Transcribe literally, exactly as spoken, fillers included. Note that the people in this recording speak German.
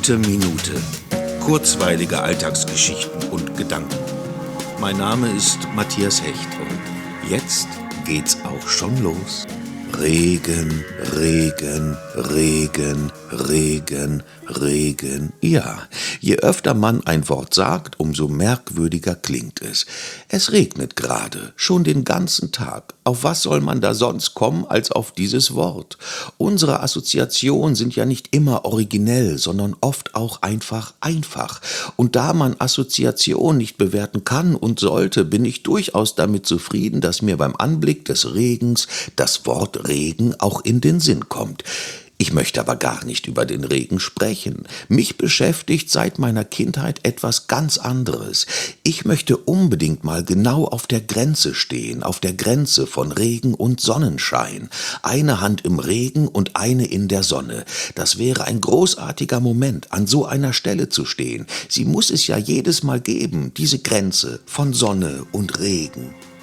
Gute Minute. Kurzweilige Alltagsgeschichten und Gedanken. Mein Name ist Matthias Hecht und jetzt geht's auch schon los. Regen, Regen, Regen, Regen, Regen. Ja, je öfter man ein Wort sagt, umso merkwürdiger klingt es. Es regnet gerade, schon den ganzen Tag. Auf was soll man da sonst kommen als auf dieses Wort? Unsere Assoziationen sind ja nicht immer originell, sondern oft auch einfach einfach. Und da man Assoziation nicht bewerten kann und sollte, bin ich durchaus damit zufrieden, dass mir beim Anblick des Regens das Wort Regen auch in den Sinn kommt. Ich möchte aber gar nicht über den Regen sprechen. Mich beschäftigt seit meiner Kindheit etwas ganz anderes. Ich möchte unbedingt mal genau auf der Grenze stehen, auf der Grenze von Regen und Sonnenschein. Eine Hand im Regen und eine in der Sonne. Das wäre ein großartiger Moment, an so einer Stelle zu stehen. Sie muss es ja jedes Mal geben, diese Grenze von Sonne und Regen.